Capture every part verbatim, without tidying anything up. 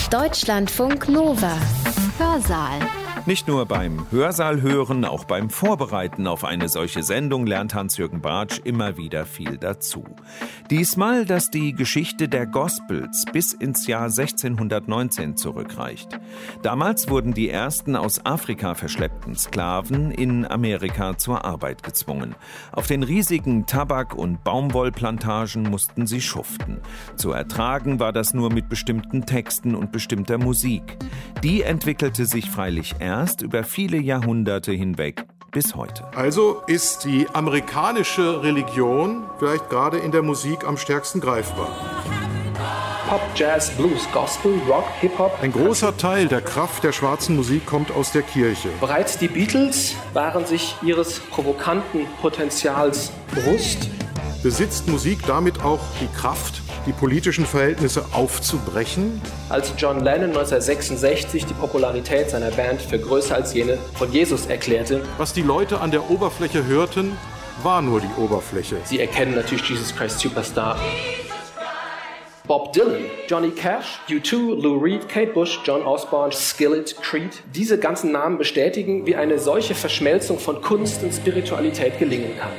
Deutschlandfunk Nova. Hörsaal. Nicht nur beim Hörsaal hören, auch beim Vorbereiten auf eine solche Sendung lernt Hans-Jürgen Bartsch immer wieder viel dazu. Diesmal, dass die Geschichte der Gospels bis ins Jahr sechzehnhundertneunzehn zurückreicht. Damals wurden die ersten aus Afrika verschleppten Sklaven in Amerika zur Arbeit gezwungen. Auf den riesigen Tabak- und Baumwollplantagen mussten sie schuften. Zu ertragen war das nur mit bestimmten Texten und bestimmter Musik. Die entwickelte sich freilich erst Erst über viele Jahrhunderte hinweg bis heute. Also ist die amerikanische Religion vielleicht gerade in der Musik am stärksten greifbar. Pop, Jazz, Blues, Gospel, Rock, Hip-Hop. Ein großer Teil der Kraft der schwarzen Musik kommt aus der Kirche. Bereits die Beatles waren sich ihres provokanten Potenzials bewusst. Besitzt Musik damit auch die Kraft, die politischen Verhältnisse aufzubrechen? Als John Lennon neunzehnhundertsechsundsechzig die Popularität seiner Band für größer als jene von Jesus erklärte. Was die Leute an der Oberfläche hörten, war nur die Oberfläche. Sie erkennen natürlich Jesus Christ Superstar. Bob Dylan, Johnny Cash, U zwei, Lou Reed, Kate Bush, John Osborne, Skillet, Creed. Diese ganzen Namen bestätigen, wie eine solche Verschmelzung von Kunst und Spiritualität gelingen kann.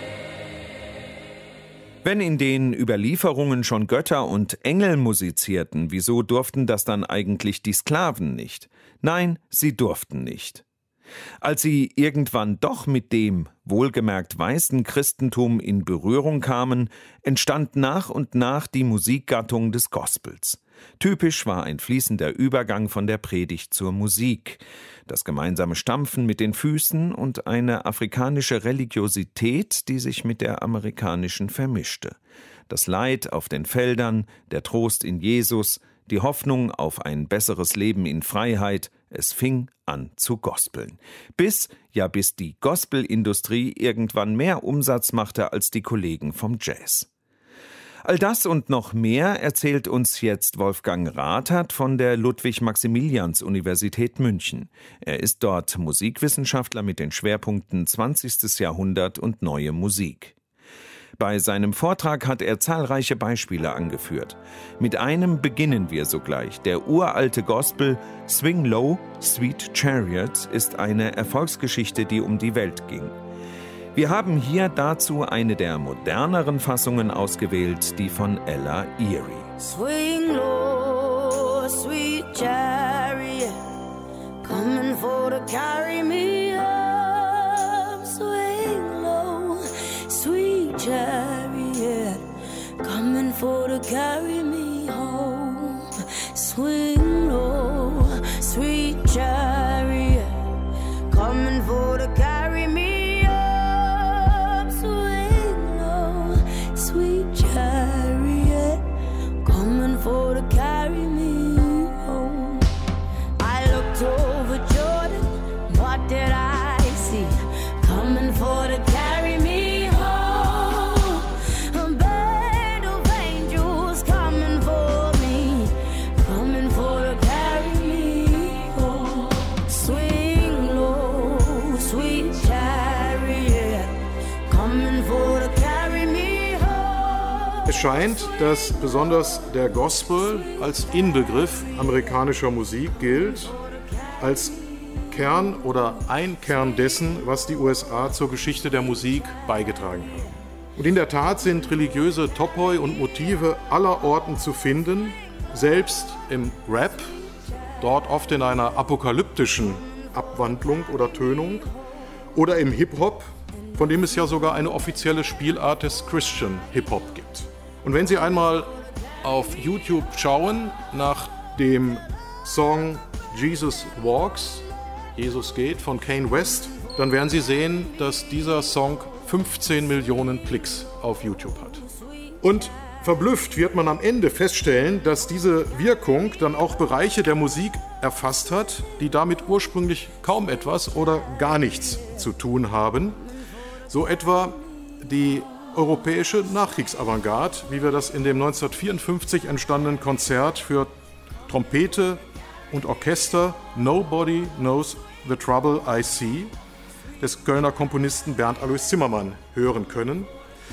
Wenn in den Überlieferungen schon Götter und Engel musizierten, wieso durften das dann eigentlich die Sklaven nicht? Nein, sie durften nicht. Als sie irgendwann doch mit dem, wohlgemerkt weißen Christentum in Berührung kamen, entstand nach und nach die Musikgattung des Gospels. Typisch war ein fließender Übergang von der Predigt zur Musik, das gemeinsame Stampfen mit den Füßen und eine afrikanische Religiosität, die sich mit der amerikanischen vermischte. Das Leid auf den Feldern, der Trost in Jesus, die Hoffnung auf ein besseres Leben in Freiheit, es fing an zu gospeln. Bis, ja bis die Gospelindustrie irgendwann mehr Umsatz machte als die Kollegen vom Jazz. All das und noch mehr erzählt uns jetzt Wolfgang Rathert von der Ludwig-Maximilians-Universität München. Er ist dort Musikwissenschaftler mit den Schwerpunkten zwanzigstes Jahrhundert und neue Musik. Bei seinem Vortrag hat er zahlreiche Beispiele angeführt. Mit einem beginnen wir sogleich. Der uralte Gospel Swing Low, Sweet Chariot ist eine Erfolgsgeschichte, die um die Welt ging. Wir haben hier dazu eine der moderneren Fassungen ausgewählt, die von Ella Erie. Swing low, sweet chariot, coming for to carry me up. Swing low, sweet chariot, coming for to carry me home. Swing low, sweet chariot, coming for to carry me. Sweet chariot, coming for to carry me home. I looked over Jordan, what did I see? Coming for to carry me home. A band of angels coming for me, coming for to carry me home. Swing low, sweet chariot, coming for to carry me. Es scheint, dass besonders der Gospel als Inbegriff amerikanischer Musik gilt, als Kern oder ein Kern dessen, was die U S A zur Geschichte der Musik beigetragen haben. Und in der Tat sind religiöse Topoi und Motive aller Orten zu finden, selbst im Rap, dort oft in einer apokalyptischen Abwandlung oder Tönung, oder im Hip-Hop, von dem es ja sogar eine offizielle Spielart des Christian Hip-Hop gibt. Und wenn Sie einmal auf YouTube schauen nach dem Song Jesus Walks, Jesus geht von Kanye West, dann werden Sie sehen, dass dieser Song fünfzehn Millionen Klicks auf YouTube hat. Und verblüfft wird man am Ende feststellen, dass diese Wirkung dann auch Bereiche der Musik erfasst hat, die damit ursprünglich kaum etwas oder gar nichts zu tun haben. So etwa die europäische Nachkriegsavantgarde, wie wir das in dem neunzehnhundertvierundfünfzig entstandenen Konzert für Trompete und Orchester Nobody Knows the Trouble I See des Kölner Komponisten Bernd Alois Zimmermann hören können.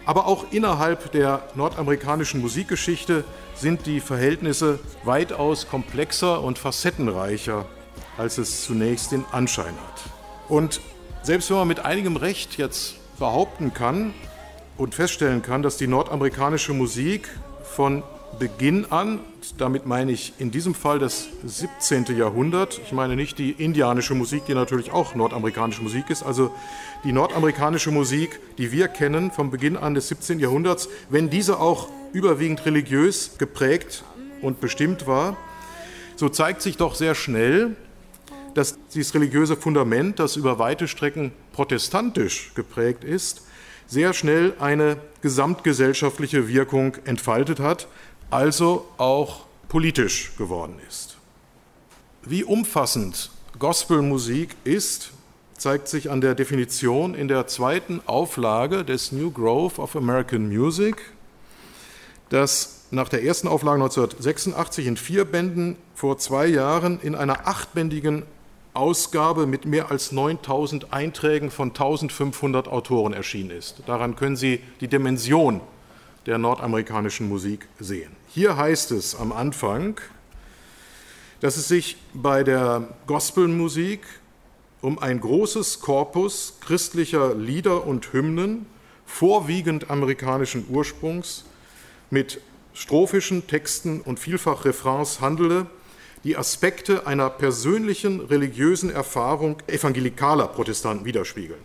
Aber auch innerhalb der nordamerikanischen Musikgeschichte sind die Verhältnisse weitaus komplexer und facettenreicher, als es zunächst den Anschein hat. Und selbst wenn man mit einigem Recht jetzt behaupten kann und feststellen kann, dass die nordamerikanische Musik von Beginn an, damit meine ich in diesem Fall das siebzehnte Jahrhundert, ich meine nicht die indianische Musik, die natürlich auch nordamerikanische Musik ist, also die nordamerikanische Musik, die wir kennen vom Beginn an des siebzehnten Jahrhunderts, wenn diese auch überwiegend religiös geprägt und bestimmt war, so zeigt sich doch sehr schnell, dass dieses religiöse Fundament, das über weite Strecken protestantisch geprägt ist, sehr schnell eine gesamtgesellschaftliche Wirkung entfaltet hat, also auch politisch geworden ist. Wie umfassend Gospelmusik ist, zeigt sich an der Definition in der zweiten Auflage des New Grove of American Music, das nach der ersten Auflage neunzehnhundertsechsundachtzig in vier Bänden vor zwei Jahren in einer achtbändigen Ausgabe mit mehr als neuntausend Einträgen von eintausendfünfhundert Autoren erschienen ist. Daran können Sie die Dimension der nordamerikanischen Musik sehen. Hier heißt es am Anfang, dass es sich bei der Gospelmusik um ein großes Korpus christlicher Lieder und Hymnen, vorwiegend amerikanischen Ursprungs, mit strophischen Texten und vielfach Refrains handele, die Aspekte einer persönlichen religiösen Erfahrung evangelikaler Protestanten widerspiegeln.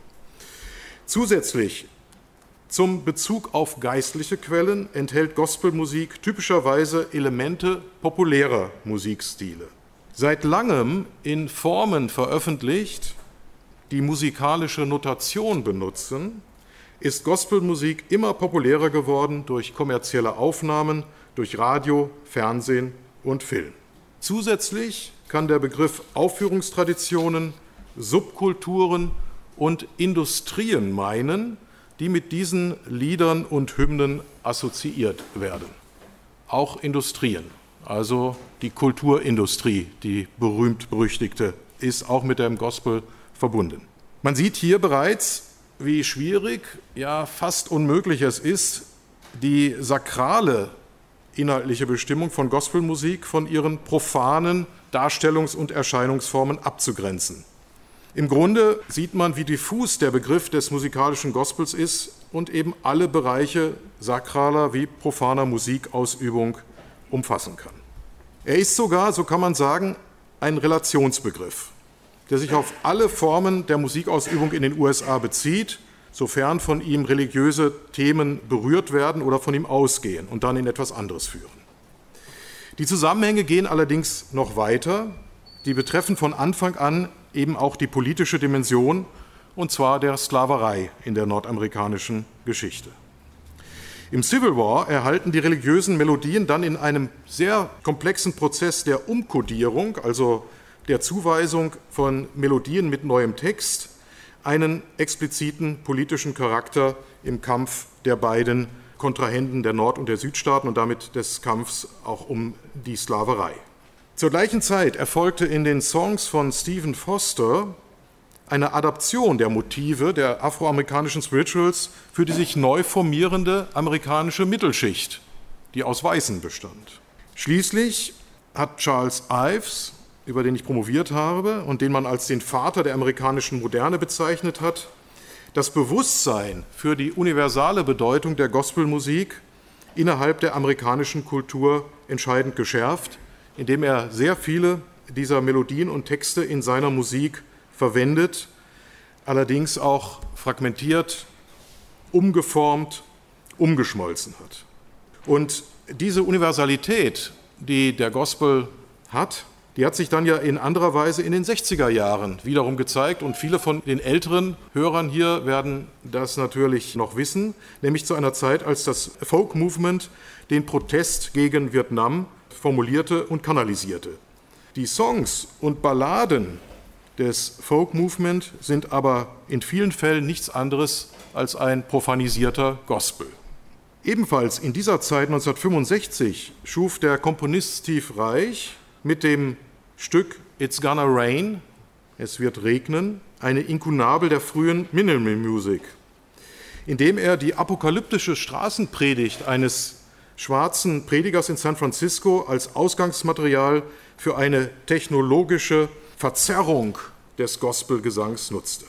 Zusätzlich zum Bezug auf geistliche Quellen enthält Gospelmusik typischerweise Elemente populärer Musikstile. Seit langem in Formen veröffentlicht, die musikalische Notation benutzen, ist Gospelmusik immer populärer geworden durch kommerzielle Aufnahmen, durch Radio, Fernsehen und Film. Zusätzlich kann der Begriff Aufführungstraditionen, Subkulturen und Industrien meinen, die mit diesen Liedern und Hymnen assoziiert werden. Auch Industrien, also die Kulturindustrie, die berühmt-berüchtigte, ist auch mit dem Gospel verbunden. Man sieht hier bereits, wie schwierig, ja fast unmöglich es ist, die sakrale inhaltliche Bestimmung von Gospelmusik von ihren profanen Darstellungs- und Erscheinungsformen abzugrenzen. Im Grunde sieht man, wie diffus der Begriff des musikalischen Gospels ist und eben alle Bereiche sakraler wie profaner Musikausübung umfassen kann. Er ist sogar, so kann man sagen, ein Relationsbegriff, der sich auf alle Formen der Musikausübung in den U S A bezieht, sofern von ihm religiöse Themen berührt werden oder von ihm ausgehen und dann in etwas anderes führen. Die Zusammenhänge gehen allerdings noch weiter. Die betreffen von Anfang an eben auch die politische Dimension, und zwar der Sklaverei in der nordamerikanischen Geschichte. Im Civil War erhalten die religiösen Melodien dann in einem sehr komplexen Prozess der Umkodierung, also der Zuweisung von Melodien mit neuem Text, einen expliziten politischen Charakter im Kampf der beiden Kontrahenten der Nord- und der Südstaaten und damit des Kampfs auch um die Sklaverei. Zur gleichen Zeit erfolgte in den Songs von Stephen Foster eine Adaption der Motive der afroamerikanischen Spirituals für die sich neu formierende amerikanische Mittelschicht, die aus Weißen bestand. Schließlich hat Charles Ives, über den ich promoviert habe und den man als den Vater der amerikanischen Moderne bezeichnet hat, das Bewusstsein für die universale Bedeutung der Gospelmusik innerhalb der amerikanischen Kultur entscheidend geschärft, indem er sehr viele dieser Melodien und Texte in seiner Musik verwendet, allerdings auch fragmentiert, umgeformt, umgeschmolzen hat. Und diese Universalität, die der Gospel hat, die hat sich dann ja in anderer Weise in den sechziger Jahren wiederum gezeigt und viele von den älteren Hörern hier werden das natürlich noch wissen, nämlich zu einer Zeit, als das Folk Movement den Protest gegen Vietnam formulierte und kanalisierte. Die Songs und Balladen des Folk Movement sind aber in vielen Fällen nichts anderes als ein profanisierter Gospel. Ebenfalls in dieser Zeit neunzehnhundertfünfundsechzig schuf der Komponist Steve Reich mit dem Stück It's Gonna Rain, es wird regnen, eine Inkunabel der frühen Minimal Music. indem er die apokalyptische Straßenpredigt eines schwarzen Predigers in San Francisco als Ausgangsmaterial für eine technologische Verzerrung des Gospelgesangs nutzte.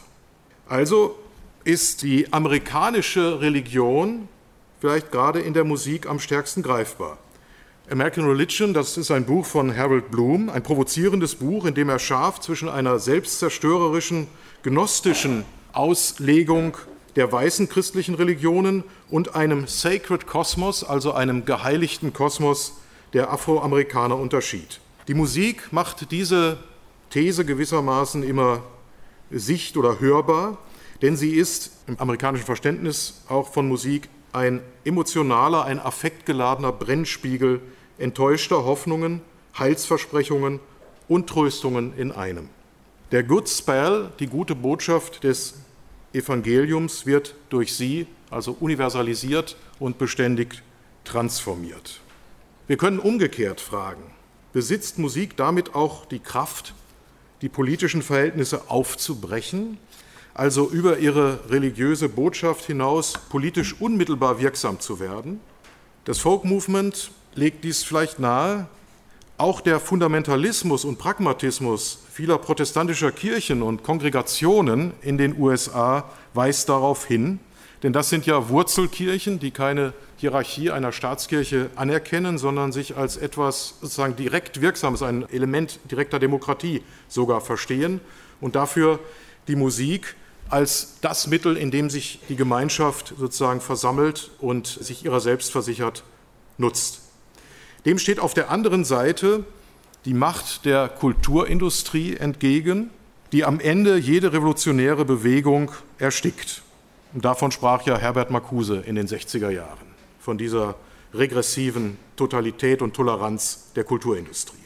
Also ist die amerikanische Religion vielleicht gerade in der Musik am stärksten greifbar. American Religion, das ist ein Buch von Harold Bloom, ein provozierendes Buch, in dem er scharf zwischen einer selbstzerstörerischen, gnostischen Auslegung der weißen christlichen Religionen und einem Sacred Kosmos, also einem geheiligten Kosmos der Afroamerikaner unterschied. Die Musik macht diese These gewissermaßen immer sicht- oder hörbar, denn sie ist im amerikanischen Verständnis auch von Musik ein emotionaler, ein affektgeladener Brennspiegel enttäuschter Hoffnungen, Heilsversprechungen und Tröstungen in einem. Der Good Spell, die gute Botschaft des Evangeliums, wird durch sie also universalisiert und beständig transformiert. Wir können umgekehrt fragen, besitzt Musik damit auch die Kraft, die politischen Verhältnisse aufzubrechen, also über ihre religiöse Botschaft hinaus politisch unmittelbar wirksam zu werden? Das Folk Movement legt dies vielleicht nahe. Auch der Fundamentalismus und Pragmatismus vieler protestantischer Kirchen und Kongregationen in den U S A weist darauf hin, denn das sind ja Wurzelkirchen, die keine Hierarchie einer Staatskirche anerkennen, sondern sich als etwas sozusagen direkt Wirksames, ein Element direkter Demokratie sogar verstehen und dafür die Musik als das Mittel, in dem sich die Gemeinschaft sozusagen versammelt und sich ihrer selbst versichert, nutzt. Dem steht auf der anderen Seite die Macht der Kulturindustrie entgegen, die am Ende jede revolutionäre Bewegung erstickt. Und davon sprach ja Herbert Marcuse in den sechziger Jahren, von dieser regressiven Totalität und Toleranz der Kulturindustrie.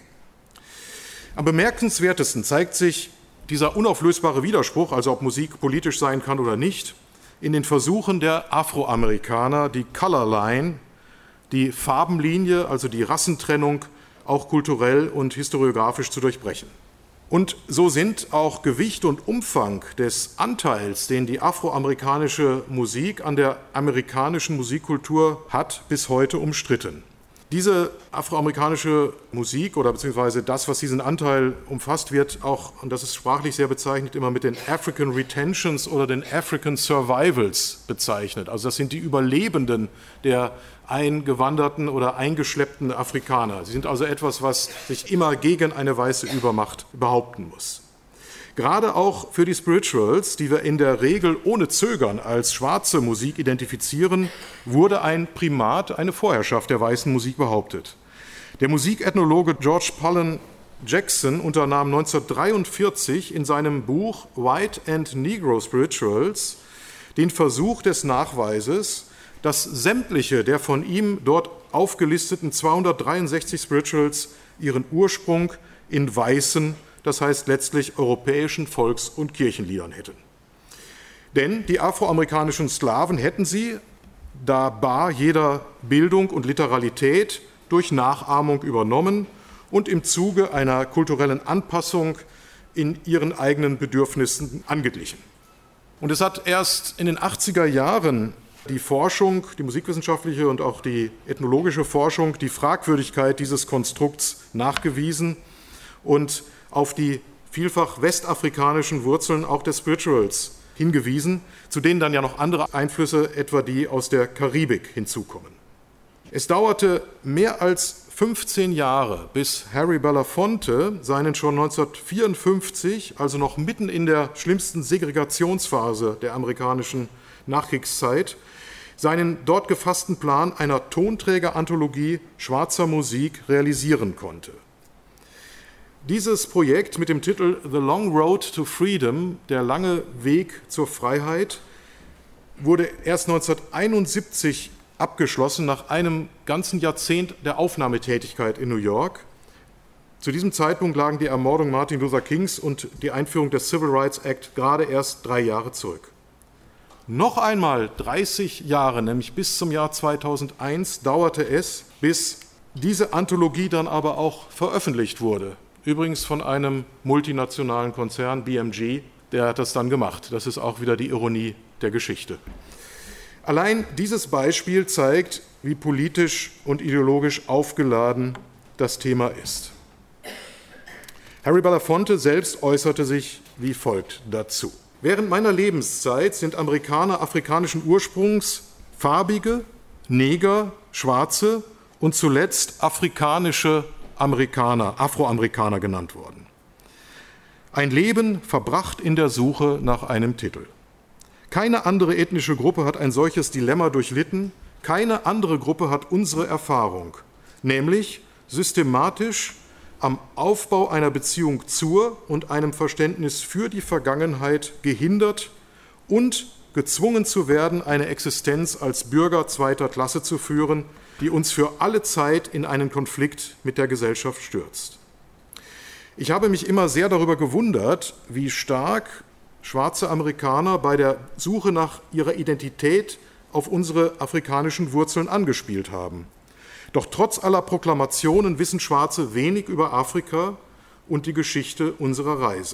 Am bemerkenswertesten zeigt sich dieser unauflösbare Widerspruch, also ob Musik politisch sein kann oder nicht, in den Versuchen der Afroamerikaner, die Color Line, die Farbenlinie, also die Rassentrennung, auch kulturell und historiografisch zu durchbrechen. Und so sind auch Gewicht und Umfang des Anteils, den die afroamerikanische Musik an der amerikanischen Musikkultur hat, bis heute umstritten. Diese afroamerikanische Musik oder beziehungsweise das, was diesen Anteil umfasst, wird auch, und das ist sprachlich sehr bezeichnet, immer mit den African Retentions oder den African Survivals bezeichnet. Also das sind die Überlebenden der eingewanderten oder eingeschleppten Afrikaner. Sie sind also etwas, was sich immer gegen eine weiße Übermacht behaupten muss. Gerade auch für die Spirituals, die wir in der Regel ohne Zögern als schwarze Musik identifizieren, wurde ein Primat, eine Vorherrschaft der weißen Musik behauptet. Der Musikethnologe George Pollen Jackson unternahm neunzehnhundertdreiundvierzig in seinem Buch White and Negro Spirituals den Versuch des Nachweises, dass sämtliche der von ihm dort aufgelisteten zweihundertdreiundsechzig Spirituals ihren Ursprung in weißen, das heißt letztlich europäischen Volks- und Kirchenliedern hätten. Denn die afroamerikanischen Sklaven hätten sie, da bar jeder Bildung und Literalität, durch Nachahmung übernommen und im Zuge einer kulturellen Anpassung in ihren eigenen Bedürfnissen angeglichen. Und es hat erst in den achtziger Jahren die Forschung, die musikwissenschaftliche und auch die ethnologische Forschung, die Fragwürdigkeit dieses Konstrukts nachgewiesen und auf die vielfach westafrikanischen Wurzeln auch des Spirituals hingewiesen, zu denen dann ja noch andere Einflüsse, etwa die aus der Karibik, hinzukommen. Es dauerte mehr als fünfzehn Jahre, bis Harry Belafonte seinen schon neunzehnhundertvierundfünfzig, also noch mitten in der schlimmsten Segregationsphase der amerikanischen Nachkriegszeit, seinen dort gefassten Plan einer Tonträgeranthologie schwarzer Musik realisieren konnte. Dieses Projekt mit dem Titel The Long Road to Freedom, der lange Weg zur Freiheit, wurde erst neunzehnhunderteinundsiebzig abgeschlossen, nach einem ganzen Jahrzehnt der Aufnahmetätigkeit in New York. Zu diesem Zeitpunkt lagen die Ermordung Martin Luther Kings und die Einführung des Civil Rights Act gerade erst drei Jahre zurück. Noch einmal dreißig Jahre, nämlich bis zum Jahr zweitausendeins, dauerte es, bis diese Anthologie dann aber auch veröffentlicht wurde. Übrigens von einem multinationalen Konzern, B M G, der hat das dann gemacht. Das ist auch wieder die Ironie der Geschichte. Allein dieses Beispiel zeigt, wie politisch und ideologisch aufgeladen das Thema ist. Harry Belafonte selbst äußerte sich wie folgt dazu. Während meiner Lebenszeit sind Amerikaner afrikanischen Ursprungs farbige, Neger, Schwarze und zuletzt afrikanische Amerikaner, Afroamerikaner genannt worden. Ein Leben verbracht in der Suche nach einem Titel. Keine andere ethnische Gruppe hat ein solches Dilemma durchlitten, keine andere Gruppe hat unsere Erfahrung, nämlich systematisch am Aufbau einer Beziehung zur und einem Verständnis für die Vergangenheit gehindert und gezwungen zu werden, eine Existenz als Bürger zweiter Klasse zu führen, die uns für alle Zeit in einen Konflikt mit der Gesellschaft stürzt. Ich habe mich immer sehr darüber gewundert, wie stark schwarze Amerikaner bei der Suche nach ihrer Identität auf unsere afrikanischen Wurzeln angespielt haben. Doch trotz aller Proklamationen wissen Schwarze wenig über Afrika und die Geschichte unserer Reise.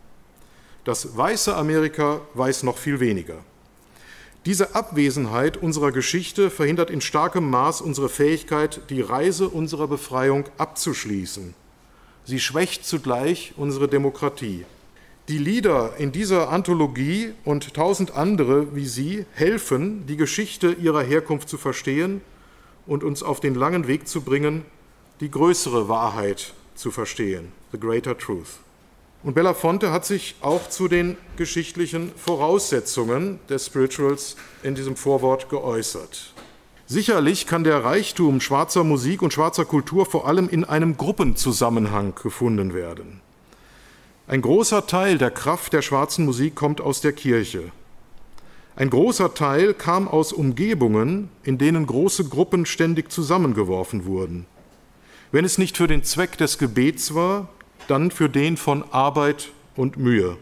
Das weiße Amerika weiß noch viel weniger. Diese Abwesenheit unserer Geschichte verhindert in starkem Maß unsere Fähigkeit, die Reise unserer Befreiung abzuschließen. Sie schwächt zugleich unsere Demokratie. Die Lieder in dieser Anthologie und tausend andere wie sie helfen, die Geschichte ihrer Herkunft zu verstehen und uns auf den langen Weg zu bringen, die größere Wahrheit zu verstehen, the greater truth. Und Belafonte hat sich auch zu den geschichtlichen Voraussetzungen des Spirituals in diesem Vorwort geäußert. Sicherlich kann der Reichtum schwarzer Musik und schwarzer Kultur vor allem in einem Gruppenzusammenhang gefunden werden. Ein großer Teil der Kraft der schwarzen Musik kommt aus der Kirche. Ein großer Teil kam aus Umgebungen, in denen große Gruppen ständig zusammengeworfen wurden. Wenn es nicht für den Zweck des Gebets war, dann für den von Arbeit und Mühe.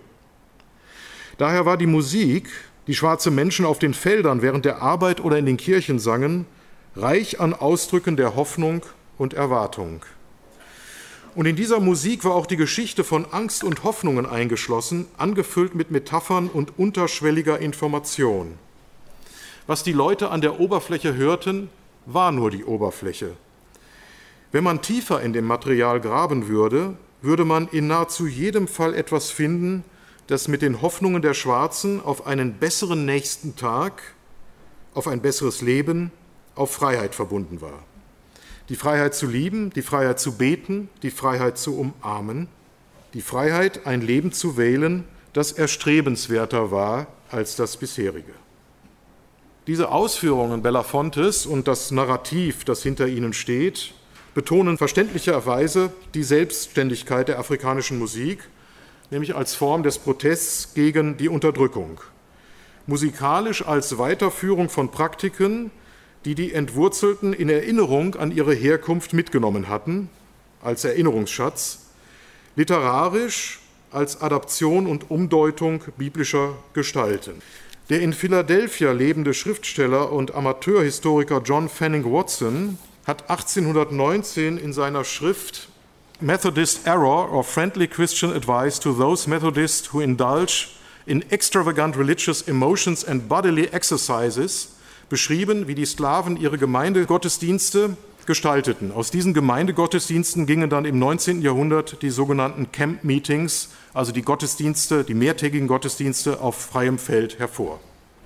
Daher war die Musik, die schwarze Menschen auf den Feldern während der Arbeit oder in den Kirchen sangen, reich an Ausdrücken der Hoffnung und Erwartung. Und in dieser Musik war auch die Geschichte von Angst und Hoffnungen eingeschlossen, angefüllt mit Metaphern und unterschwelliger Information. Was die Leute an der Oberfläche hörten, war nur die Oberfläche. Wenn man tiefer in dem Material graben würde, würde man in nahezu jedem Fall etwas finden, das mit den Hoffnungen der Schwarzen auf einen besseren nächsten Tag, auf ein besseres Leben, auf Freiheit verbunden war. Die Freiheit zu lieben, die Freiheit zu beten, die Freiheit zu umarmen, die Freiheit, ein Leben zu wählen, das erstrebenswerter war als das bisherige. Diese Ausführungen Belafontes und das Narrativ, das hinter ihnen steht, betonen verständlicherweise die Selbstständigkeit der afrikanischen Musik, nämlich als Form des Protests gegen die Unterdrückung. Musikalisch als Weiterführung von Praktiken, die die Entwurzelten in Erinnerung an ihre Herkunft mitgenommen hatten, als Erinnerungsschatz, literarisch als Adaption und Umdeutung biblischer Gestalten. Der in Philadelphia lebende Schriftsteller und Amateurhistoriker John Fanning Watson hat achtzehnhundertneunzehn in seiner Schrift Methodist Error or Friendly Christian Advice to Those Methodists who Indulge in Extravagant Religious Emotions and Bodily Exercises beschrieben, wie die Sklaven ihre Gemeindegottesdienste gestalteten. Aus diesen Gemeindegottesdiensten gingen dann im neunzehnten Jahrhundert die sogenannten Camp Meetings, also die Gottesdienste, die mehrtägigen Gottesdienste auf freiem Feld hervor.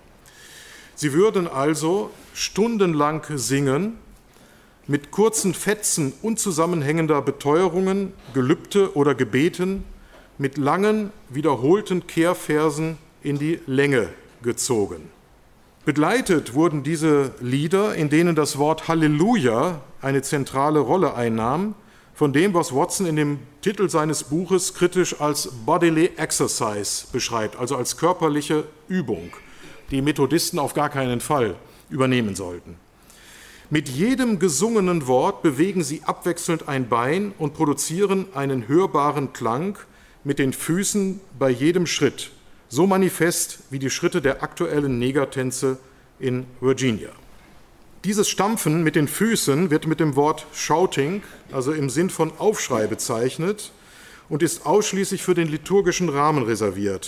Sie würden also stundenlang singen, mit kurzen Fetzen unzusammenhängender Beteuerungen, Gelübde oder Gebeten, mit langen, wiederholten Kehrversen in die Länge gezogen. Begleitet wurden diese Lieder, in denen das Wort Halleluja eine zentrale Rolle einnahm, von dem, was Watson in dem Titel seines Buches kritisch als Bodily Exercise beschreibt, also als körperliche Übung, die Methodisten auf gar keinen Fall übernehmen sollten. Mit jedem gesungenen Wort bewegen sie abwechselnd ein Bein und produzieren einen hörbaren Klang mit den Füßen bei jedem Schritt, so manifest wie die Schritte der aktuellen Negertänze in Virginia. Dieses Stampfen mit den Füßen wird mit dem Wort Shouting, also im Sinn von Aufschrei bezeichnet und ist ausschließlich für den liturgischen Rahmen reserviert.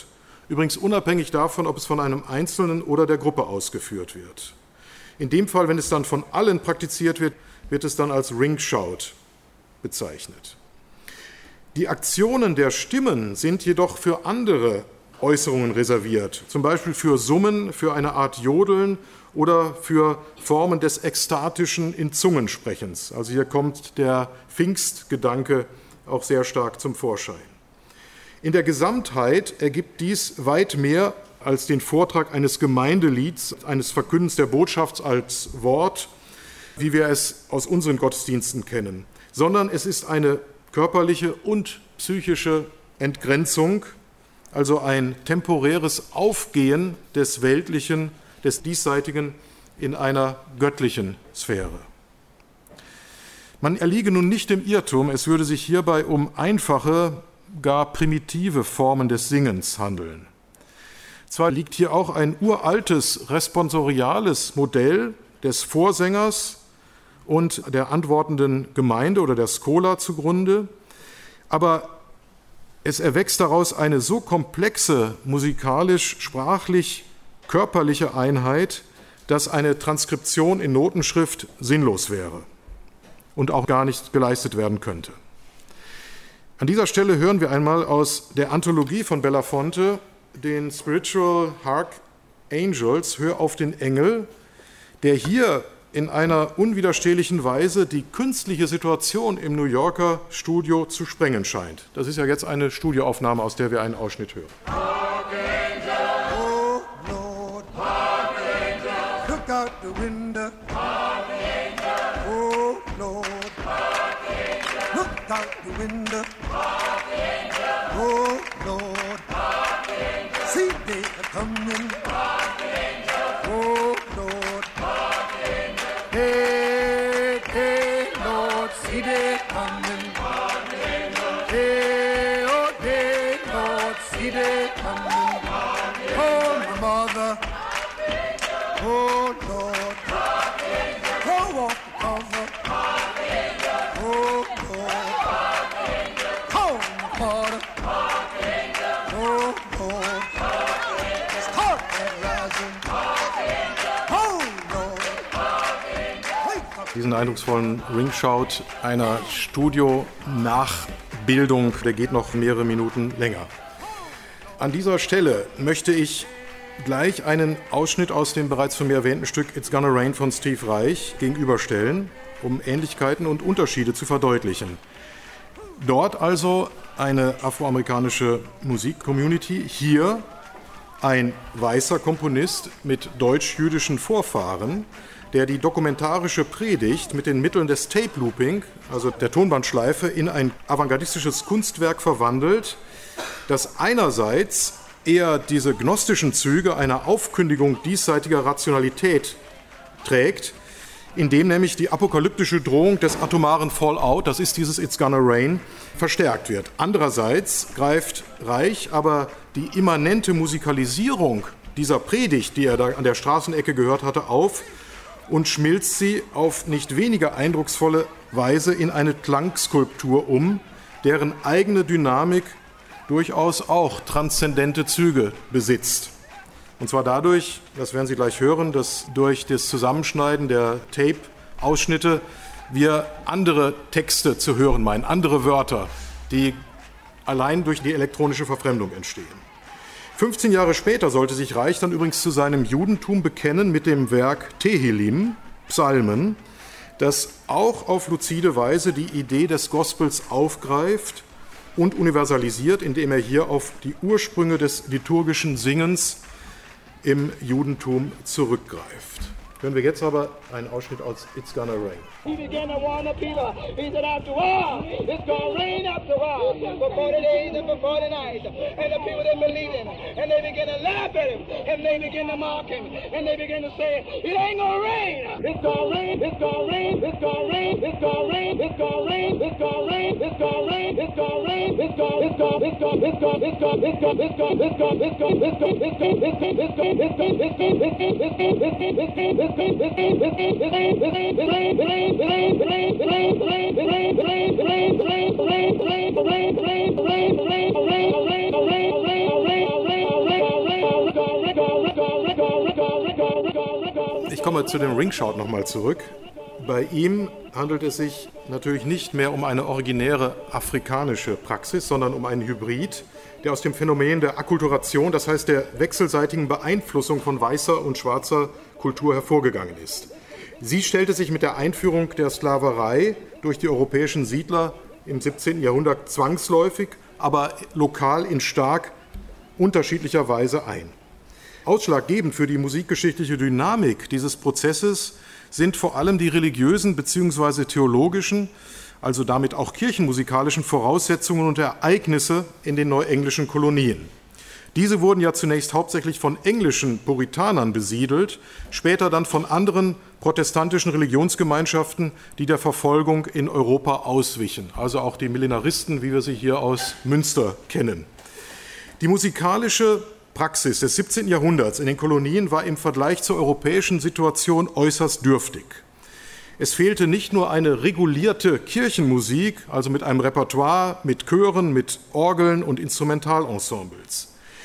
übrigens unabhängig davon, ob es von einem Einzelnen oder der Gruppe ausgeführt wird. In dem Fall, wenn es dann von allen praktiziert wird, wird es dann als Ringshout bezeichnet. Die Aktionen der Stimmen sind jedoch für andere Äußerungen reserviert, zum Beispiel für Summen, für eine Art Jodeln oder für Formen des ekstatischen in Zungensprechens. Also hier kommt der Pfingstgedanke auch sehr stark zum Vorschein. In der Gesamtheit ergibt dies weit mehr als den Vortrag eines Gemeindelieds, eines Verkündens der Botschaft als Wort, wie wir es aus unseren Gottesdiensten kennen, sondern es ist eine körperliche und psychische Entgrenzung, also ein temporäres Aufgehen des Weltlichen, des Diesseitigen in einer göttlichen Sphäre. Man erliege nun nicht dem Irrtum, es würde sich hierbei um einfache, gar primitive Formen des Singens handeln. Zwar liegt hier auch ein uraltes responsoriales Modell des Vorsängers und der antwortenden Gemeinde oder der Schola zugrunde, aber es erwächst daraus eine so komplexe, musikalisch, sprachlich, körperliche Einheit, dass eine Transkription in Notenschrift sinnlos wäre und auch gar nicht geleistet werden könnte. An dieser Stelle hören wir einmal aus der Anthologie von Belafonte den Spiritual Hark Angels, Hör auf den Engel, der hier in einer unwiderstehlichen Weise die künstliche Situation im New Yorker Studio zu sprengen scheint. Das ist ja jetzt eine Studioaufnahme, aus der wir einen Ausschnitt hören. Oh Lord, look out the window. Oh Lord, look out the window. Oh Lord, see they are coming. Oh Lord, hey, hey Lord, see they coming. Hey, oh hey Lord, see they coming. Oh my mother, oh Lord, go off the cover. Oh Lord, oh my father. Oh Lord, start that rising. Oh Lord, wake up. Diesen eindrucksvollen Ringshout einer Studio-Nachbildung, der geht noch mehrere Minuten länger. An dieser Stelle möchte ich gleich einen Ausschnitt aus dem bereits von mir erwähnten Stück It's Gonna Rain von Steve Reich gegenüberstellen, um Ähnlichkeiten und Unterschiede zu verdeutlichen. Dort also eine afroamerikanische Musikcommunity, hier ein weißer Komponist mit deutsch-jüdischen Vorfahren, der die dokumentarische Predigt mit den Mitteln des Tape-Looping, also der Tonbandschleife, in ein avantgardistisches Kunstwerk verwandelt, das einerseits eher diese gnostischen Züge einer Aufkündigung diesseitiger Rationalität trägt, indem nämlich die apokalyptische Drohung des atomaren Fallout, das ist dieses It's Gonna Rain, verstärkt wird. Andererseits greift Reich aber die immanente Musikalisierung dieser Predigt, die er da an der Straßenecke gehört hatte, auf und schmilzt sie auf nicht weniger eindrucksvolle Weise in eine Klangskulptur um, deren eigene Dynamik durchaus auch transzendente Züge besitzt. Und zwar dadurch, das werden Sie gleich hören, dass durch das Zusammenschneiden der Tape-Ausschnitte wir andere Texte zu hören meinen, andere Wörter, die allein durch die elektronische Verfremdung entstehen. fünfzehn Jahre später sollte sich Reich dann übrigens zu seinem Judentum bekennen mit dem Werk Tehillim, Psalmen, das auch auf luzide Weise die Idee des Gospels aufgreift und universalisiert, indem er hier auf die Ursprünge des liturgischen Singens im Judentum zurückgreift. Hören wir jetzt aber einen Ausschnitt aus It's Gonna Rain. He began to warn the people. He said, after a while, it's going to rain after a while, for forty days and for forty nights. And the people didn't believe him. And they began to laugh at him. And they began to mock him. And they began to say, it ain't going to rain. It's going to rain. It's going to rain. It's going to rain. It's going to rain. It's going to rain. It's going to rain. It's going to rain. It's going to rain. It's going it's going it's going it's going it's going it's going it's going it's going it's going it's going it's going it's going it's going it's going it's going it's going it's going it's going it's going it's going Ich komme zu dem Ringshout nochmal zurück. Bei ihm handelt es sich natürlich nicht mehr um eine originäre afrikanische Praxis, sondern um einen Hybrid, der aus dem Phänomen der Akkulturation, das heißt der wechselseitigen Beeinflussung von weißer und schwarzer Kultur hervorgegangen ist. Sie stellte sich mit der Einführung der Sklaverei durch die europäischen Siedler im siebzehnten Jahrhundert zwangsläufig, aber lokal in stark unterschiedlicher Weise ein. Ausschlaggebend für die musikgeschichtliche Dynamik dieses Prozesses sind vor allem die religiösen bzw. theologischen, also damit auch kirchenmusikalischen Voraussetzungen und Ereignisse in den neuenglischen Kolonien. Diese wurden ja zunächst hauptsächlich von englischen Puritanern besiedelt, später dann von anderen protestantischen Religionsgemeinschaften, die der Verfolgung in Europa auswichen, also auch die Millenaristen, wie wir sie hier aus Münster kennen. Die musikalische Praxis des siebzehnten Jahrhunderts in den Kolonien war im Vergleich zur europäischen Situation äußerst dürftig. Es fehlte nicht nur eine regulierte Kirchenmusik, also mit einem Repertoire, mit Chören, mit Orgeln und Instrumentalensembles,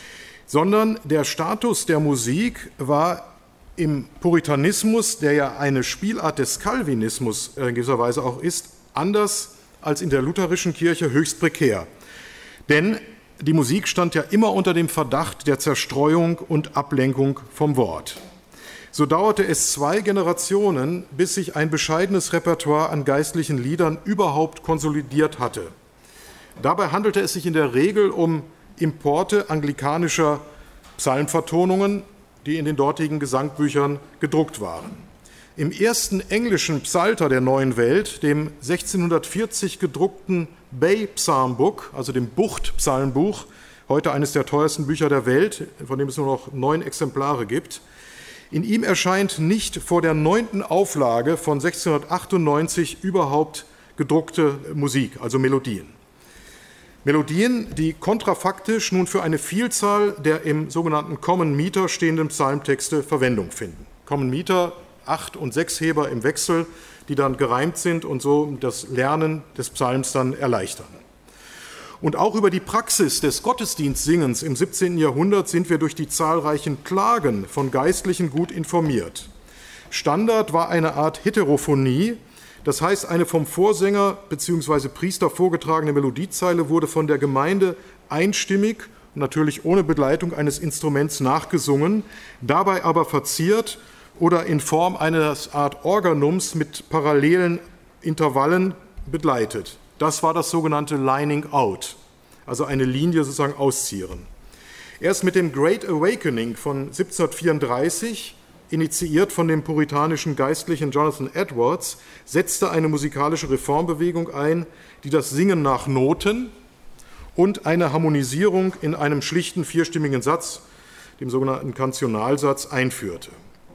sondern der Status der Musik war im Puritanismus, der ja eine Spielart des Calvinismus in gewisser Weise auch ist, anders als in der lutherischen Kirche höchst prekär. Denn die Musik stand ja immer unter dem Verdacht der Zerstreuung und Ablenkung vom Wort. So dauerte es zwei Generationen, bis sich ein bescheidenes Repertoire an geistlichen Liedern überhaupt konsolidiert hatte. Dabei handelte es sich in der Regel um Importe anglikanischer Psalmvertonungen, die in den dortigen Gesangbüchern gedruckt waren. Im ersten englischen Psalter der Neuen Welt, dem sechzehnhundertvierzig gedruckten Bay Psalm Book, also dem Bucht-Psalmbuch, heute eines der teuersten Bücher der Welt, von dem es nur noch neun Exemplare gibt, in ihm erscheint nicht vor der neunten Auflage von sechzehnhundertachtundneunzig überhaupt gedruckte Musik, also Melodien. Melodien, die kontrafaktisch nun für eine Vielzahl der im sogenannten Common Meter stehenden Psalmtexte Verwendung finden. Common Meter, Acht- und Sechsheber im Wechsel, die dann gereimt sind und so das Lernen des Psalms dann erleichtern. Und auch über die Praxis des Gottesdienstsingens im siebzehnten Jahrhundert sind wir durch die zahlreichen Klagen von Geistlichen gut informiert. Standard war eine Art Heterophonie, das heißt, eine vom Vorsänger bzw. Priester vorgetragene Melodiezeile wurde von der Gemeinde einstimmig, natürlich ohne Begleitung eines Instruments nachgesungen, dabei aber verziert oder in Form einer Art Organums mit parallelen Intervallen begleitet. Das war das sogenannte Lining Out, also eine Linie sozusagen auszieren. Erst mit dem Great Awakening von siebzehnhundertvierunddreißig, initiiert von dem puritanischen Geistlichen Jonathan Edwards, setzte eine musikalische Reformbewegung ein, die das Singen nach Noten und eine Harmonisierung in einem schlichten vierstimmigen Satz, dem sogenannten Kantionalsatz, einführte.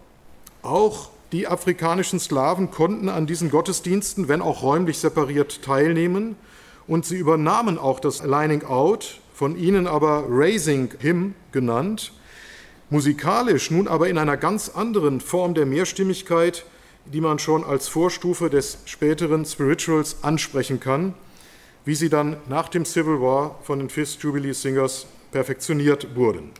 Auch die afrikanischen Sklaven konnten an diesen Gottesdiensten, wenn auch räumlich separiert, teilnehmen und sie übernahmen auch das Lining Out, von ihnen aber Raising Hymn genannt, musikalisch nun aber in einer ganz anderen Form der Mehrstimmigkeit, die man schon als Vorstufe des späteren Spirituals ansprechen kann, wie sie dann nach dem Civil War von den Fifth Jubilee Singers perfektioniert wurden.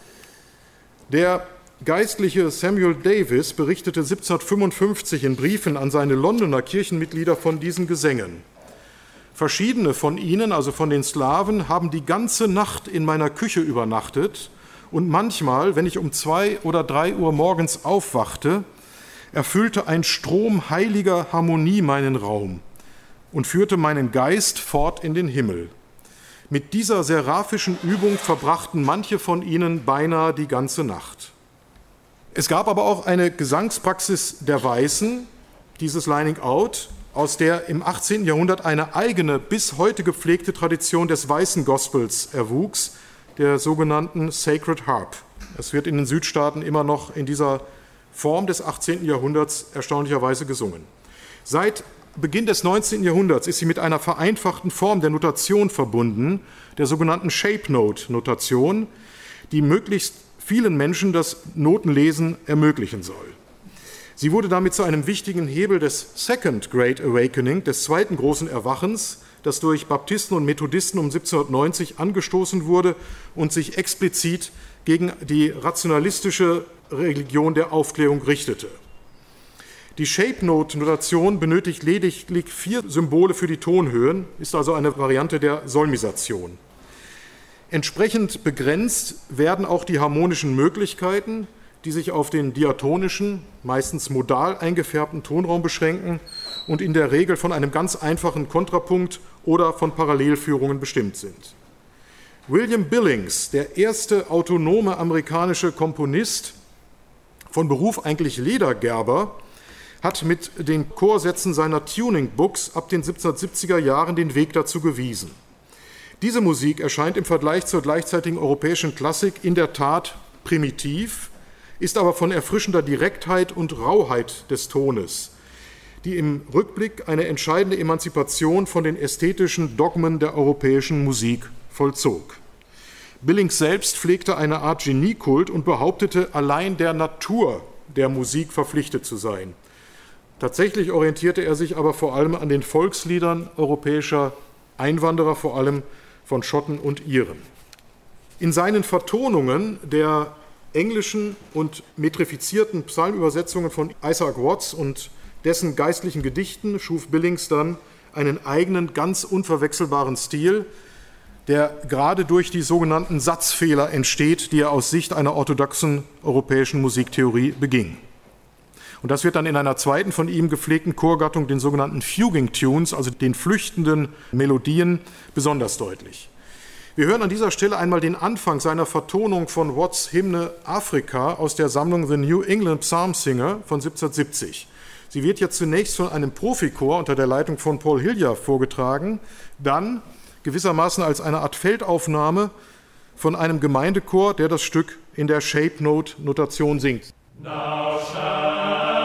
Der Geistliche Samuel Davis berichtete siebzehnhundertfünfundfünfzig in Briefen an seine Londoner Kirchenmitglieder von diesen Gesängen. Verschiedene von ihnen, also von den Sklaven, haben die ganze Nacht in meiner Küche übernachtet und manchmal, wenn ich um zwei oder drei Uhr morgens aufwachte, erfüllte ein Strom heiliger Harmonie meinen Raum und führte meinen Geist fort in den Himmel. Mit dieser seraphischen Übung verbrachten manche von ihnen beinahe die ganze Nacht. Es gab aber auch eine Gesangspraxis der Weißen, dieses Lining Out, aus der im achtzehnten Jahrhundert eine eigene, bis heute gepflegte Tradition des Weißen Gospels erwuchs, der sogenannten Sacred Harp. Es wird in den Südstaaten immer noch in dieser Form des achtzehnten Jahrhunderts erstaunlicherweise gesungen. Seit Beginn des neunzehnten Jahrhunderts ist sie mit einer vereinfachten Form der Notation verbunden, der sogenannten Shape-Note-Notation, die möglichst vielen Menschen das Notenlesen ermöglichen soll. Sie wurde damit zu einem wichtigen Hebel des Second Great Awakening, des zweiten großen Erwachens, das durch Baptisten und Methodisten um siebzehnhundertneunzig angestoßen wurde und sich explizit gegen die rationalistische Religion der Aufklärung richtete. Die Shape-Note-Notation benötigt lediglich vier Symbole für die Tonhöhen, ist also eine Variante der Solmisation. Entsprechend begrenzt werden auch die harmonischen Möglichkeiten, die sich auf den diatonischen, meistens modal eingefärbten Tonraum beschränken und in der Regel von einem ganz einfachen Kontrapunkt oder von Parallelführungen bestimmt sind. William Billings, der erste autonome amerikanische Komponist, von Beruf eigentlich Ledergerber, hat mit den Chorsätzen seiner Tuning-Books ab den siebzehnhundertsiebziger Jahren den Weg dazu gewiesen. Diese Musik erscheint im Vergleich zur gleichzeitigen europäischen Klassik in der Tat primitiv, ist aber von erfrischender Direktheit und Rauheit des Tones, die im Rückblick eine entscheidende Emanzipation von den ästhetischen Dogmen der europäischen Musik vollzog. Billings selbst pflegte eine Art Geniekult und behauptete, allein der Natur der Musik verpflichtet zu sein. Tatsächlich orientierte er sich aber vor allem an den Volksliedern europäischer Einwanderer, vor allem von Schotten und Iren. In seinen Vertonungen der englischen und metrifizierten Psalmübersetzungen von Isaac Watts und dessen geistlichen Gedichten schuf Billings dann einen eigenen, ganz unverwechselbaren Stil, der gerade durch die sogenannten Satzfehler entsteht, die er aus Sicht einer orthodoxen europäischen Musiktheorie beging. Und das wird dann in einer zweiten von ihm gepflegten Chorgattung, den sogenannten Fuguing Tunes, also den flüchtenden Melodien, besonders deutlich. Wir hören an dieser Stelle einmal den Anfang seiner Vertonung von Watts' Hymne Afrika aus der Sammlung The New England Psalm Singer von siebzehnhundertsiebzig. Sie wird jetzt zunächst von einem Profichor unter der Leitung von Paul Hillier vorgetragen, dann gewissermaßen als eine Art Feldaufnahme von einem Gemeindechor, der das Stück in der Shape-Note-Notation singt. Now shall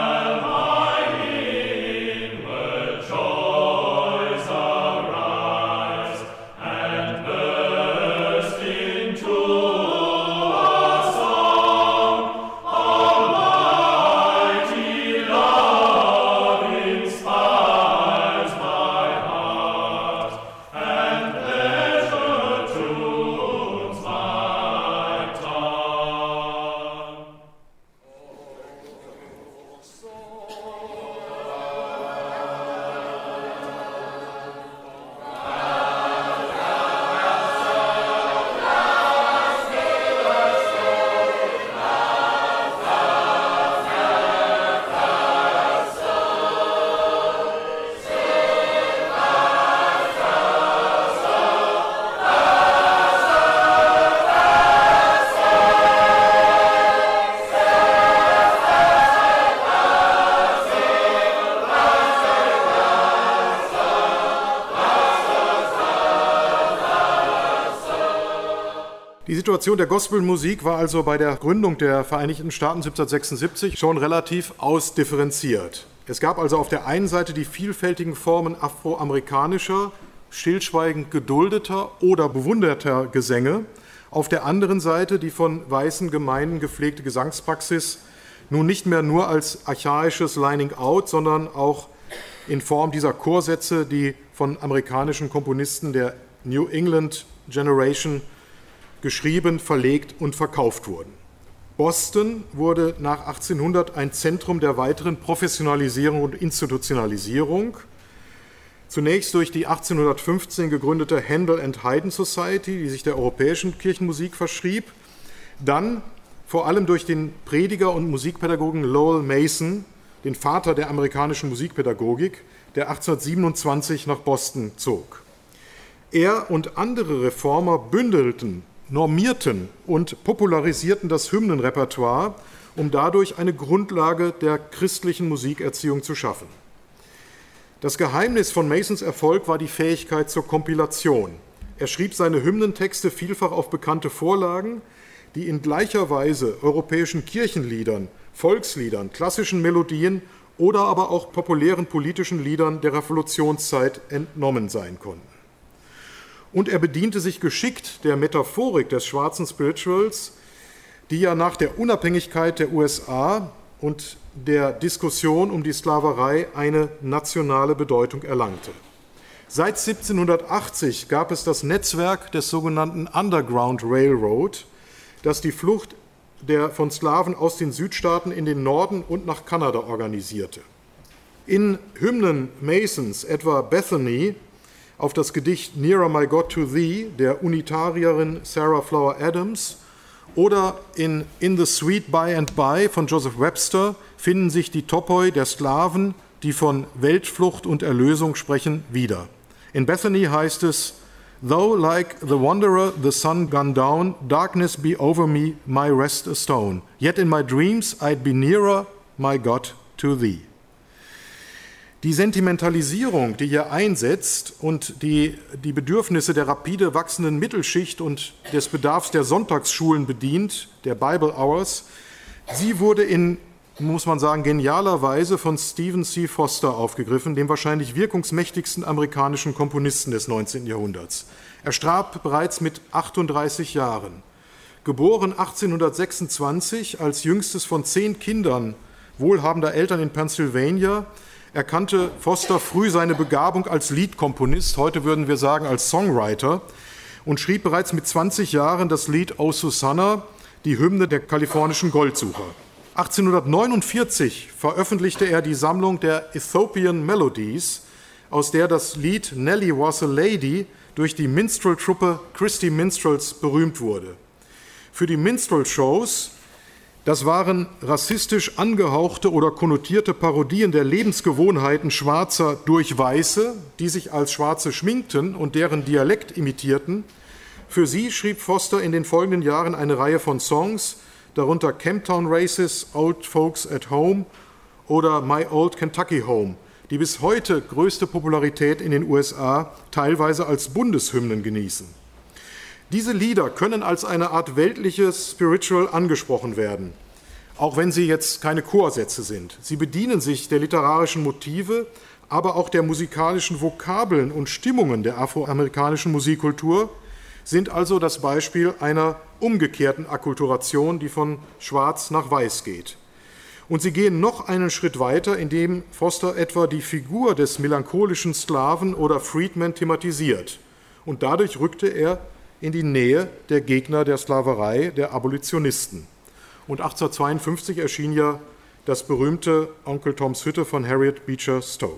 Die Situation der Gospelmusik war also bei der Gründung der Vereinigten Staaten siebzehnhundertsechsundsiebzig schon relativ ausdifferenziert. Es gab also auf der einen Seite die vielfältigen Formen afroamerikanischer, stillschweigend geduldeter oder bewunderter Gesänge, auf der anderen Seite die von weißen Gemeinden gepflegte Gesangspraxis, nun nicht mehr nur als archaisches Lining Out, sondern auch in Form dieser Chorsätze, die von amerikanischen Komponisten der New England Generation geschrieben, verlegt und verkauft wurden. Boston wurde nach achtzehnhundert ein Zentrum der weiteren Professionalisierung und Institutionalisierung. Zunächst durch die achtzehnhundertfünfzehn gegründete Handel and Haydn Society, die sich der europäischen Kirchenmusik verschrieb, dann vor allem durch den Prediger und Musikpädagogen Lowell Mason, den Vater der amerikanischen Musikpädagogik, der achtzehnhundertsiebenundzwanzig nach Boston zog. Er und andere Reformer bündelten, normierten und popularisierten das Hymnenrepertoire, um dadurch eine Grundlage der christlichen Musikerziehung zu schaffen. Das Geheimnis von Masons Erfolg war die Fähigkeit zur Kompilation. Er schrieb seine Hymnentexte vielfach auf bekannte Vorlagen, die in gleicher Weise europäischen Kirchenliedern, Volksliedern, klassischen Melodien oder aber auch populären politischen Liedern der Revolutionszeit entnommen sein konnten. Und er bediente sich geschickt der Metaphorik des schwarzen Spirituals, die ja nach der Unabhängigkeit der U S A und der Diskussion um die Sklaverei eine nationale Bedeutung erlangte. Seit siebzehnhundertachtzig gab es das Netzwerk des sogenannten Underground Railroad, das die Flucht der von Sklaven aus den Südstaaten in den Norden und nach Kanada organisierte. In Hymnen Masons, etwa Bethany, auf das Gedicht Nearer My God to Thee der Unitarierin Sarah Flower Adams oder in In the Sweet By and By von Joseph Webster finden sich die Topoi der Sklaven, die von Weltflucht und Erlösung sprechen, wieder. In Bethany heißt es: Though like the wanderer the sun gone down, darkness be over me, my rest a stone. Yet in my dreams I'd be nearer, my God, to thee. Die Sentimentalisierung, die hier einsetzt und die die Bedürfnisse der rapide wachsenden Mittelschicht und des Bedarfs der Sonntagsschulen bedient, der Bible Hours, sie wurde in, muss man sagen, genialer Weise von Stephen C. Foster aufgegriffen, dem wahrscheinlich wirkungsmächtigsten amerikanischen Komponisten des neunzehnten Jahrhunderts. Er starb bereits mit achtunddreißig Jahren. Geboren achtzehnhundertsechsundzwanzig als jüngstes von zehn Kindern wohlhabender Eltern in Pennsylvania, erkannte Foster früh seine Begabung als Liedkomponist, heute würden wir sagen als Songwriter, und schrieb bereits mit zwanzig Jahren das Lied O Susanna, die Hymne der kalifornischen Goldsucher. achtzehnhundertneunundvierzig veröffentlichte er die Sammlung der Ethiopian Melodies, aus der das Lied Nellie Was a Lady durch die Minstrel-Truppe Christy Minstrels berühmt wurde. Für die Minstrel-Shows, das waren rassistisch angehauchte oder konnotierte Parodien der Lebensgewohnheiten Schwarzer durch Weiße, die sich als Schwarze schminkten und deren Dialekt imitierten. Für sie schrieb Foster in den folgenden Jahren eine Reihe von Songs, darunter Camptown Races, Old Folks at Home oder My Old Kentucky Home, die bis heute größte Popularität in den U S A teilweise als Bundeshymnen genießen. Diese Lieder können als eine Art weltliches Spiritual angesprochen werden, auch wenn sie jetzt keine Chorsätze sind. Sie bedienen sich der literarischen Motive, aber auch der musikalischen Vokabeln und Stimmungen der afroamerikanischen Musikkultur, sind also das Beispiel einer umgekehrten Akkulturation, die von Schwarz nach Weiß geht. Und sie gehen noch einen Schritt weiter, indem Foster etwa die Figur des melancholischen Sklaven oder Freedman thematisiert. Und dadurch rückte er in die Nähe der Gegner der Sklaverei, der Abolitionisten. Und achtzehnhundertzweiundfünfzig erschien ja das berühmte Onkel Toms Hütte von Harriet Beecher Stowe.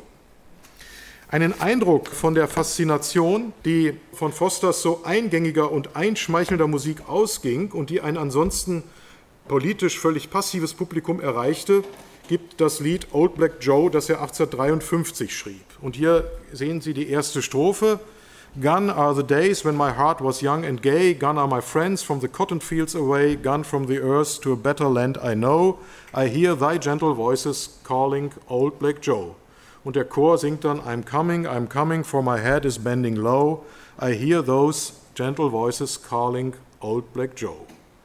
Einen Eindruck von der Faszination, die von Fosters so eingängiger und einschmeichelnder Musik ausging und die ein ansonsten politisch völlig passives Publikum erreichte, gibt das Lied Old Black Joe, das er achtzehnhundertdreiundfünfzig schrieb. Und hier sehen Sie die erste Strophe. Gone are the days when my heart was young and gay, gone are my friends from the cotton fields away, gone from the earth to a better land I know, I hear thy gentle voices calling Old Black Joe. Und der Chor singt dann, I'm coming, I'm coming, for my head is bending low, I hear those gentle voices calling Old Black Joe.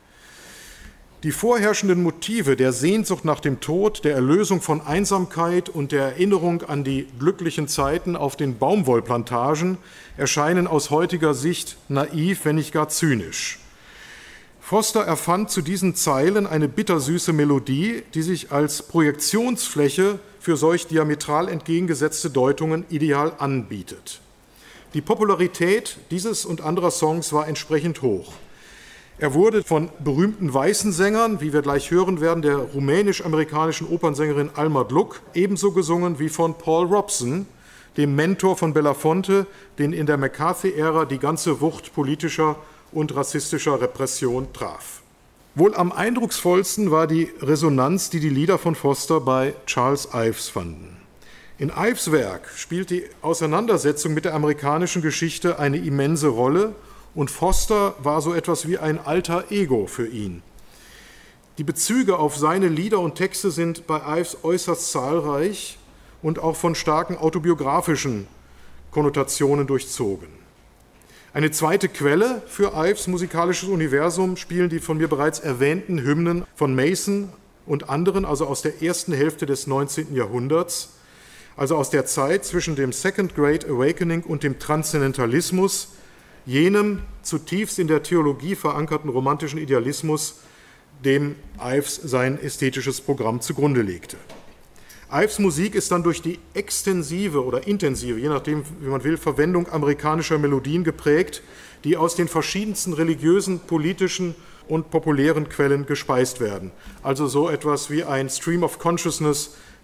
Die vorherrschenden Motive der Sehnsucht nach dem Tod, der Erlösung von Einsamkeit und der Erinnerung an die glücklichen Zeiten auf den Baumwollplantagen erscheinen aus heutiger Sicht naiv, wenn nicht gar zynisch. Foster erfand zu diesen Zeilen eine bittersüße Melodie, die sich als Projektionsfläche für solch diametral entgegengesetzte Deutungen ideal anbietet. Die Popularität dieses und anderer Songs war entsprechend hoch. Er wurde von berühmten weißen Sängern, wie wir gleich hören werden, der rumänisch-amerikanischen Opernsängerin Alma Gluck, ebenso gesungen wie von Paul Robeson, dem Mentor von Belafonte, den in der McCarthy-Ära die ganze Wucht politischer und rassistischer Repression traf. Wohl am eindrucksvollsten war die Resonanz, die die Lieder von Foster bei Charles Ives fanden. In Ives Werk spielt die Auseinandersetzung mit der amerikanischen Geschichte eine immense Rolle, und Foster war so etwas wie ein alter Ego für ihn. Die Bezüge auf seine Lieder und Texte sind bei Ives äußerst zahlreich und auch von starken autobiografischen Konnotationen durchzogen. Eine zweite Quelle für Ives musikalisches Universum spielen die von mir bereits erwähnten Hymnen von Mason und anderen, also aus der ersten Hälfte des neunzehnten Jahrhunderts, also aus der Zeit zwischen dem Second Great Awakening und dem Transzendentalismus, jenem zutiefst in der Theologie verankerten romantischen Idealismus, dem Ives sein ästhetisches Programm zugrunde legte. Ives Musik ist dann durch die extensive oder intensive, je nachdem, wie man will, Verwendung amerikanischer Melodien geprägt, die aus den verschiedensten religiösen, politischen und populären Quellen gespeist werden. Also so etwas wie ein Stream of Consciousness,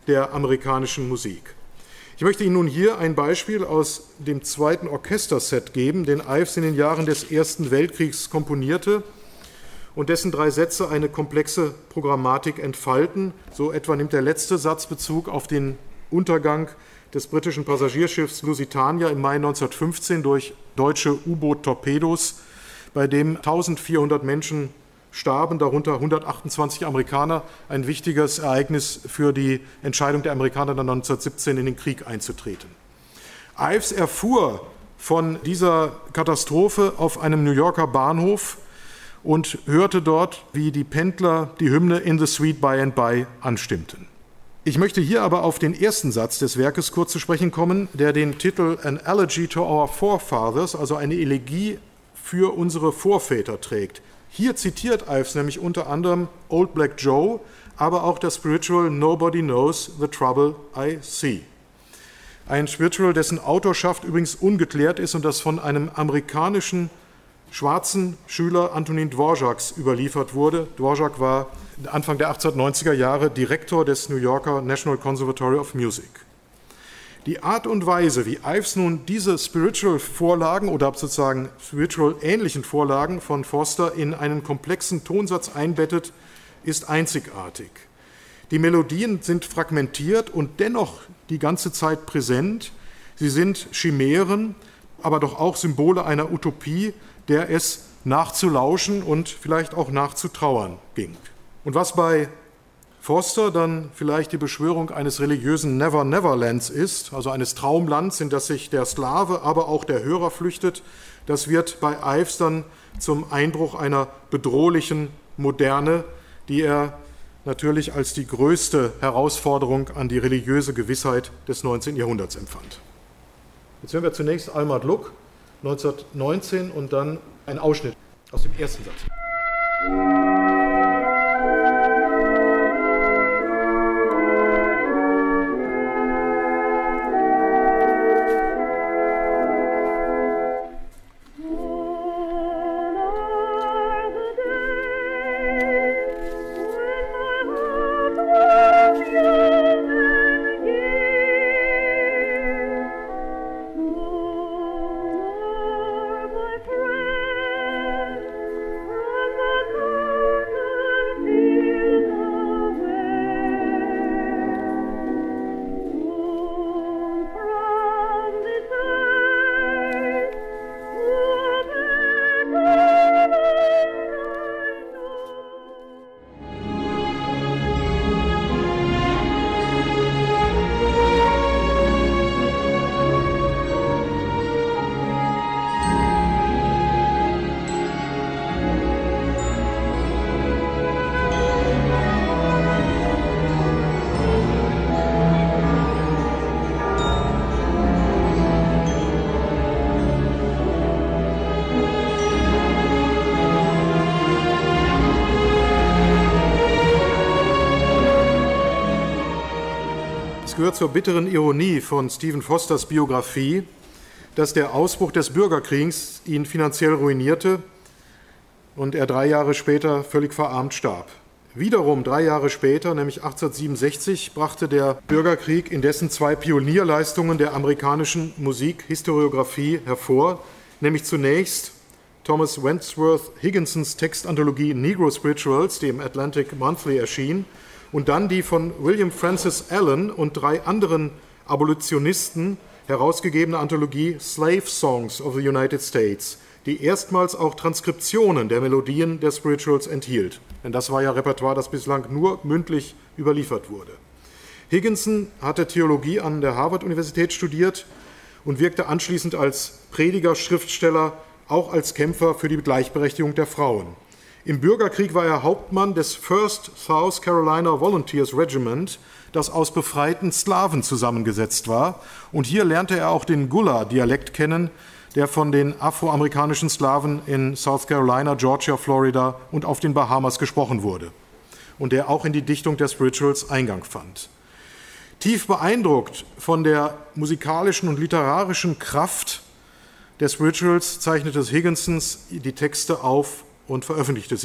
der amerikanischen Musik. Ich möchte Ihnen nun hier ein Beispiel aus dem zweiten Orchesterset geben, den Ives in den Jahren des Ersten Weltkriegs komponierte und dessen drei Sätze eine komplexe Programmatik entfalten. So etwa nimmt der letzte Satz Bezug auf den Untergang des britischen Passagierschiffs Lusitania im Mai neunzehnhundertfünfzehn durch deutsche U-Boot-Torpedos, bei dem eintausendvierhundert Menschen starben, darunter hundertachtundzwanzig Amerikaner, ein wichtiges Ereignis für die Entscheidung der Amerikaner dann neunzehnhundertsiebzehn in den Krieg einzutreten. Ives erfuhr von dieser Katastrophe auf einem New Yorker Bahnhof und hörte dort, wie die Pendler die Hymne In the Sweet By and By anstimmten. Ich möchte hier aber auf den ersten Satz des Werkes kurz zu sprechen kommen, der den Titel An Elegy to Our Forefathers, also eine Elegie für unsere Vorväter trägt. Hier zitiert Ives nämlich unter anderem Old Black Joe, aber auch das Spiritual Nobody Knows the Trouble I See. Ein Spiritual, dessen Autorschaft übrigens ungeklärt ist und das von einem amerikanischen schwarzen Schüler Antonin Dvořáks überliefert wurde. Dvořák war Anfang der achtzehnhundertneunziger Jahre Direktor des New Yorker National Conservatory of Music. Die Art und Weise, wie Ives nun diese Spiritual-Vorlagen oder sozusagen Spiritual-ähnlichen Vorlagen von Foster in einen komplexen Tonsatz einbettet, ist einzigartig. Die Melodien sind fragmentiert und dennoch die ganze Zeit präsent. Sie sind Chimären, aber doch auch Symbole einer Utopie, der es nachzulauschen und vielleicht auch nachzutrauern ging. Und was bei Foster dann vielleicht die Beschwörung eines religiösen Never-Never-Lands ist, also eines Traumlands, in das sich der Sklave, aber auch der Hörer flüchtet, das wird bei Ives dann zum Einbruch einer bedrohlichen Moderne, die er natürlich als die größte Herausforderung an die religiöse Gewissheit des neunzehnten Jahrhunderts empfand. Jetzt hören wir zunächst Alma Gluck, neunzehnhundertneunzehn, und dann ein Ausschnitt aus dem ersten Satz. Es gehört zur bitteren Ironie von Stephen Fosters Biografie, dass der Ausbruch des Bürgerkriegs ihn finanziell ruinierte und er drei Jahre später völlig verarmt starb. Wiederum drei Jahre später, nämlich achtzehnhundertsiebenundsechzig, brachte der Bürgerkrieg indessen zwei Pionierleistungen der amerikanischen Musikhistoriographie hervor, nämlich zunächst Thomas Wentworth Higginsons Textanthologie Negro Spirituals, die im Atlantic Monthly erschien, und dann die von William Francis Allen und drei anderen Abolitionisten herausgegebene Anthologie Slave Songs of the United States, die erstmals auch Transkriptionen der Melodien der Spirituals enthielt. Denn das war ja Repertoire, das bislang nur mündlich überliefert wurde. Higginson hatte Theologie an der Harvard-Universität studiert und wirkte anschließend als Prediger, Schriftsteller, auch als Kämpfer für die Gleichberechtigung der Frauen. Im Bürgerkrieg war er Hauptmann des First South Carolina Volunteers Regiment, das aus befreiten Sklaven zusammengesetzt war. Und hier lernte er auch den Gullah-Dialekt kennen, der von den afroamerikanischen Sklaven in South Carolina, Georgia, Florida und auf den Bahamas gesprochen wurde und der auch in die Dichtung der Spirituals Eingang fand. Tief beeindruckt von der musikalischen und literarischen Kraft der Spirituals zeichnete Higginson die Texte auf und veröffentlichte sie.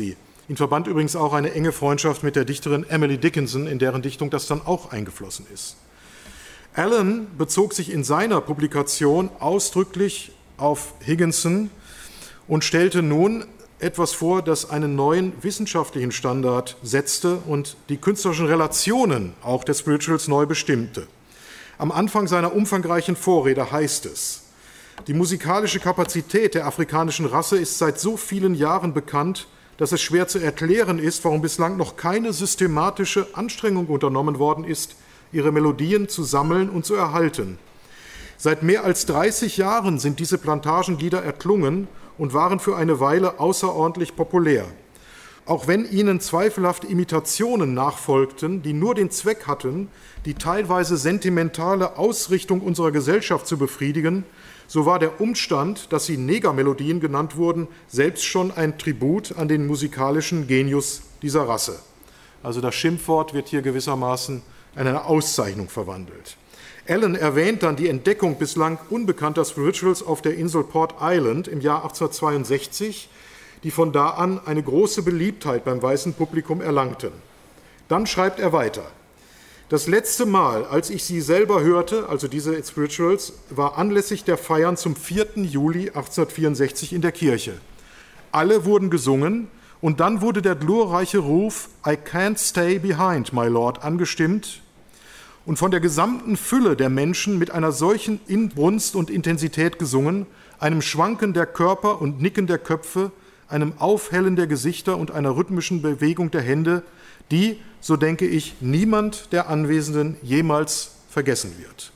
Ihn verband übrigens auch eine enge Freundschaft mit der Dichterin Emily Dickinson, in deren Dichtung das dann auch eingeflossen ist. Allen bezog sich in seiner Publikation ausdrücklich auf Higginson und stellte nun etwas vor, das einen neuen wissenschaftlichen Standard setzte und die künstlerischen Relationen auch der Spirituals neu bestimmte. Am Anfang seiner umfangreichen Vorrede heißt es: Die musikalische Kapazität der afrikanischen Rasse ist seit so vielen Jahren bekannt, dass es schwer zu erklären ist, warum bislang noch keine systematische Anstrengung unternommen worden ist, ihre Melodien zu sammeln und zu erhalten. Seit mehr als dreißig Jahren sind diese Plantagenlieder erklungen und waren für eine Weile außerordentlich populär. Auch wenn ihnen zweifelhafte Imitationen nachfolgten, die nur den Zweck hatten, die teilweise sentimentale Ausrichtung unserer Gesellschaft zu befriedigen, so war der Umstand, dass sie Negermelodien genannt wurden, selbst schon ein Tribut an den musikalischen Genius dieser Rasse. Also das Schimpfwort wird hier gewissermaßen in eine Auszeichnung verwandelt. Allen erwähnt dann die Entdeckung bislang unbekannter Spirituals auf der Insel Port Island im Jahr achtzehnhundertzweiundsechzig, die von da an eine große Beliebtheit beim weißen Publikum erlangten. Dann schreibt er weiter: Das letzte Mal, als ich sie selber hörte, also diese Spirituals, war anlässlich der Feiern zum vierten Juli achtzehnhundertvierundsechzig in der Kirche. Alle wurden gesungen und dann wurde der glorreiche Ruf I can't stay behind, my Lord, angestimmt. Und von der gesamten Fülle der Menschen mit einer solchen Inbrunst und Intensität gesungen, einem Schwanken der Körper und Nicken der Köpfe, einem Aufhellen der Gesichter und einer rhythmischen Bewegung der Hände, die, so denke ich, niemand der Anwesenden jemals vergessen wird.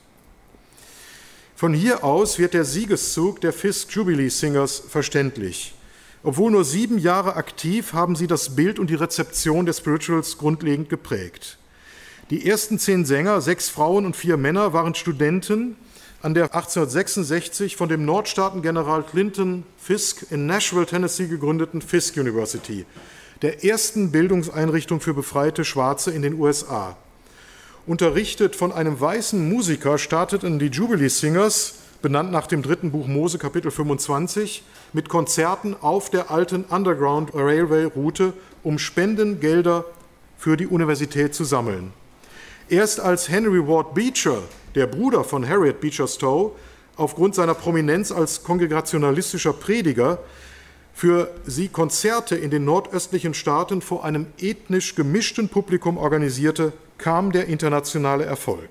Von hier aus wird der Siegeszug der Fisk Jubilee Singers verständlich. Obwohl nur sieben Jahre aktiv, haben sie das Bild und die Rezeption der Spirituals grundlegend geprägt. Die ersten zehn Sänger, sechs Frauen und vier Männer, waren Studenten an der achtzehnhundertsechsundsechzig von dem Nordstaaten-General Clinton Fisk in Nashville, Tennessee gegründeten Fisk University, der ersten Bildungseinrichtung für befreite Schwarze in den U S A. Unterrichtet von einem weißen Musiker starteten die Jubilee Singers, benannt nach dem dritten Buch Mose, Kapitel fünfundzwanzig, mit Konzerten auf der alten Underground Railway Route, um Spendengelder für die Universität zu sammeln. Erst als Henry Ward Beecher, der Bruder von Harriet Beecher Stowe, aufgrund seiner Prominenz als kongregationalistischer Prediger für sie Konzerte in den nordöstlichen Staaten vor einem ethnisch gemischten Publikum organisierte, kam der internationale Erfolg.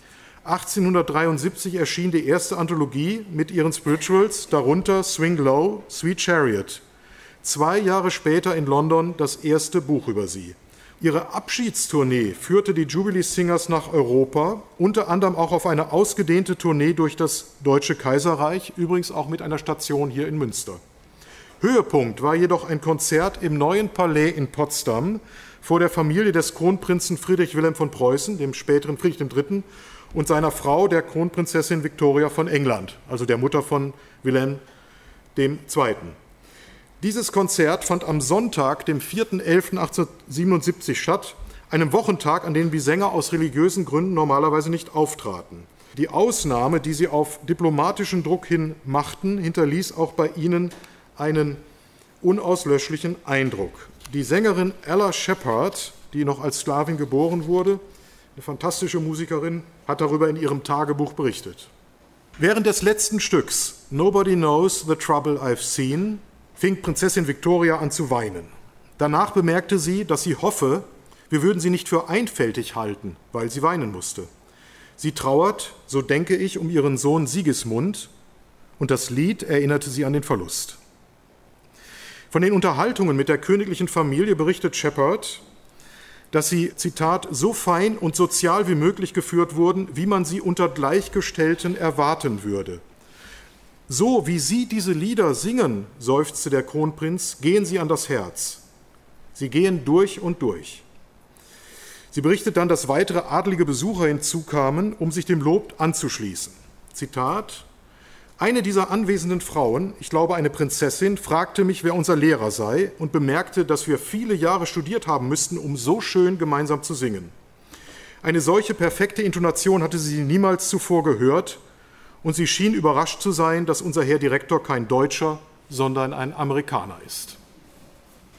achtzehnhundertdreiundsiebzig erschien die erste Anthologie mit ihren Spirituals, darunter Swing Low, Sweet Chariot. Zwei Jahre später in London das erste Buch über sie. Ihre Abschiedstournee führte die Jubilee Singers nach Europa, unter anderem auch auf eine ausgedehnte Tournee durch das Deutsche Kaiserreich, übrigens auch mit einer Station hier in Münster. Höhepunkt war jedoch ein Konzert im Neuen Palais in Potsdam vor der Familie des Kronprinzen Friedrich Wilhelm von Preußen, dem späteren Friedrich der Dritte, und seiner Frau, der Kronprinzessin Victoria von England, also der Mutter von Wilhelm der Zweite. Dieses Konzert fand am Sonntag, dem vierten elften achtzehnhundertsiebenundsiebzig statt, einem Wochentag, an dem die Sänger aus religiösen Gründen normalerweise nicht auftraten. Die Ausnahme, die sie auf diplomatischen Druck hin machten, hinterließ auch bei ihnen einen unauslöschlichen Eindruck. Die Sängerin Ella Shepherd, die noch als Sklavin geboren wurde, eine fantastische Musikerin, hat darüber in ihrem Tagebuch berichtet. Während des letzten Stücks Nobody Knows the Trouble I've Seen fing Prinzessin Victoria an zu weinen. Danach bemerkte sie, dass sie hoffe, wir würden sie nicht für einfältig halten, weil sie weinen musste. Sie trauert, so denke ich, um ihren Sohn Sigismund, und das Lied erinnerte sie an den Verlust. Von den Unterhaltungen mit der königlichen Familie berichtet Shepherd, dass sie, Zitat, so fein und sozial wie möglich geführt wurden, wie man sie unter Gleichgestellten erwarten würde. So wie Sie diese Lieder singen, seufzte der Kronprinz, gehen sie an das Herz. Sie gehen durch und durch. Sie berichtet dann, dass weitere adlige Besucher hinzukamen, um sich dem Lob anzuschließen. Zitat: Eine dieser anwesenden Frauen, ich glaube eine Prinzessin, fragte mich, wer unser Lehrer sei und bemerkte, dass wir viele Jahre studiert haben müssten, um so schön gemeinsam zu singen. Eine solche perfekte Intonation hatte sie niemals zuvor gehört, und sie schien überrascht zu sein, dass unser Herr Direktor kein Deutscher, sondern ein Amerikaner ist.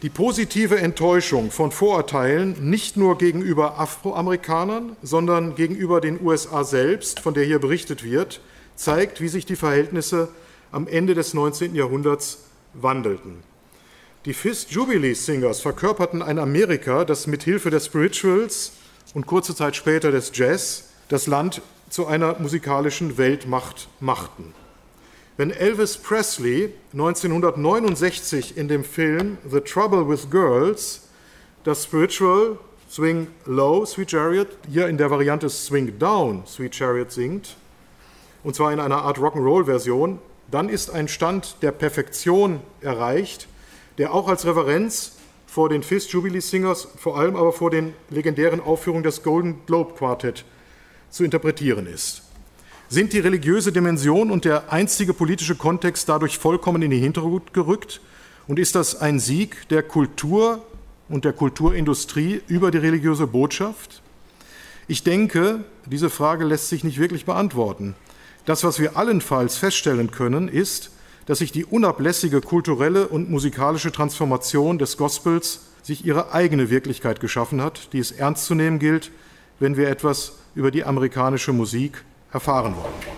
Die positive Enttäuschung von Vorurteilen nicht nur gegenüber Afroamerikanern, sondern gegenüber den U S A selbst, von der hier berichtet wird, zeigt, wie sich die Verhältnisse am Ende des neunzehnten Jahrhunderts wandelten. Die Fisk Jubilee Singers verkörperten ein Amerika, das mit Hilfe der Spirituals und kurze Zeit später des Jazz das Land zu einer musikalischen Weltmacht machten. Wenn Elvis Presley neunzehnhundertneunundsechzig in dem Film The Trouble with Girls das Spiritual Swing Low, Sweet Chariot, hier in der Variante Swing Down, Sweet Chariot singt, und zwar in einer Art Rock'n'Roll-Version, dann ist ein Stand der Perfektion erreicht, der auch als Reverenz vor den Fisk Jubilee Singers, vor allem aber vor den legendären Aufführungen des Golden Globe Quartet zu interpretieren ist. Sind die religiöse Dimension und der einstige politische Kontext dadurch vollkommen in den Hintergrund gerückt? Und ist das ein Sieg der Kultur und der Kulturindustrie über die religiöse Botschaft? Ich denke, diese Frage lässt sich nicht wirklich beantworten. Das, was wir allenfalls feststellen können, ist, dass sich die unablässige kulturelle und musikalische Transformation des Gospels sich ihre eigene Wirklichkeit geschaffen hat, die es ernst zu nehmen gilt, wenn wir etwas über die amerikanische Musik erfahren wollen.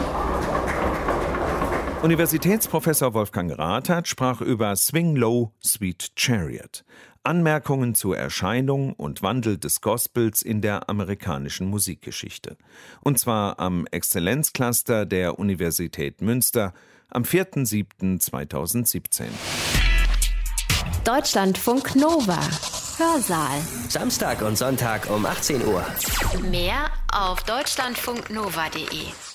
Universitätsprofessor Wolfgang Rathert sprach über Swing Low, Sweet Chariot. Anmerkungen zur Erscheinung und Wandel des Gospels in der amerikanischen Musikgeschichte. Und zwar am Exzellenzcluster der Universität Münster am vierten siebten zweitausendsiebzehn. Deutschlandfunk Nova. Hörsaal. Samstag und Sonntag um achtzehn Uhr. Mehr auf deutschlandfunknova punkt de.